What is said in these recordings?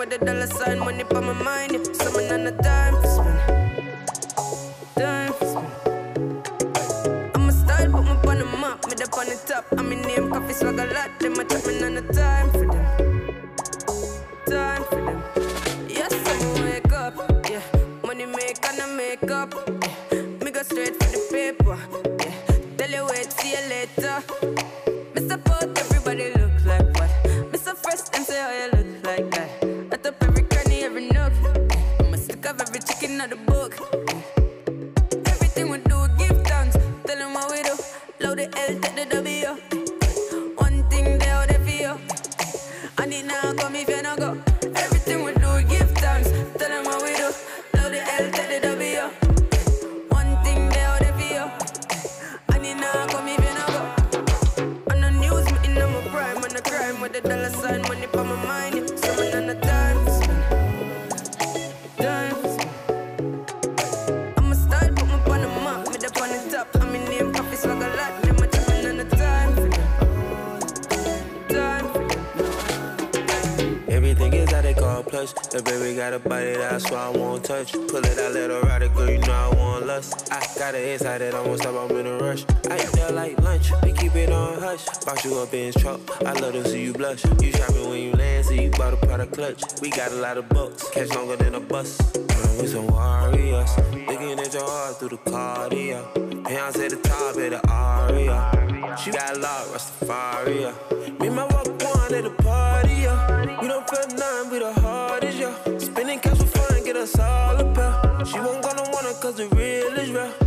with the dollar sign, money for my mind. Yeah. Summon on the time for spend. Time for spend. I'm a style, put me on the map, me up on the top. I'm in name, coffee swag a lot. Them a chat me on the time for them. Time for them. Yes, I'm wake up. Yeah, money make and I make up. Yeah, me go straight for the paper. Yeah, tell you wait, see you later. Me support everybody look like what? Me so fresh and say how you look like that. I top every cranny, every nook. I'm a stick of every chicken out the book. Everything we do, give thanks. Tell them what we do. Load the L, take the W. One thing they out there for you. I need now come if you no go. Everything we do, give thanks. Tell them what we do. Load the L, take the W. One thing they out there for you. I need now come if you no go. On the news, me in my prime. On the crime with the dollar sign, money for my mind. Yeah. Someone on the time for spend. Time for spend. I'm a style, put me on the map, me up on the top. I'm in name, coffee swag a lot. Them a jumping on the time for them. Time for them. Everything is how they call plush. The baby got a body that's why I won't touch. Pull it out, let her ride it, girl, you know I want lust. I got an inside that I won't stop, I'm in a rush. I eat that like lunch, we keep it on hush. Box you up in his truck, I love to see you blush. You shopping when you land, so you bought a product clutch. We got a lot of bucks, catch longer than a bus. We some warriors, looking at your heart through the cardio. Beyonce the top of the aria. She got a lot, Rastafari. Me and my walk one at the party, yeah. You don't feel nothing with the hardest, yeah. Spending cash for fun, get us all a pair. She won't gonna want it cause the real is real.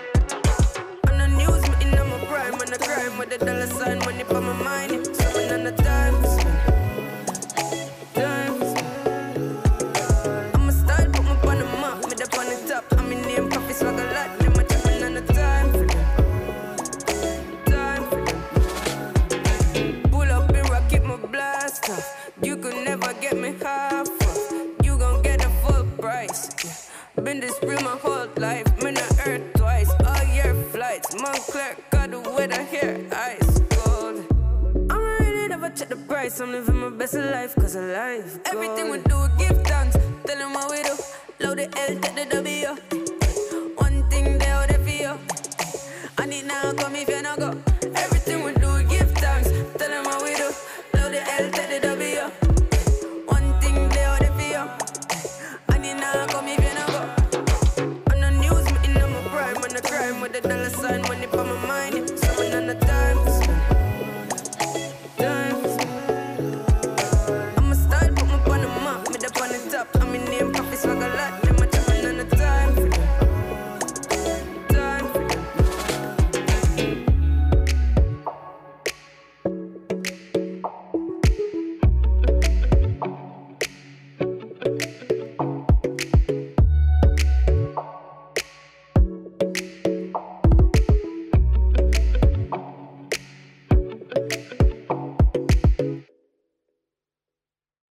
On the news, me in my prime. On the crime with the dollar sign, money for my mind. Yeah. Someone on the time for spend. Time for spend. I'm a style, put me on the map, me up on the top. I'm in name, coffee swag a lot. Them a jumping on the time for them. Time for them. Pull up and rock, keep my blast off. You could never get me half off. You gon' get a full price. Yeah. Been this real my whole life. Me not earth twice. All year flights. Montclair got the weather here. Ice cold. I'm really never check the price. I'm living my best life cause of life. Everything we do, give thanks. Tell them what we do. Load the L, take the W. One thing they out there for you. I need now come if you no go. Everything we do, give thanks. Tell them what we do. Load the L, take the W. One thing they out there for you. I need now come if you no go. On the news, me in my prime. On the crime with the dollar sign.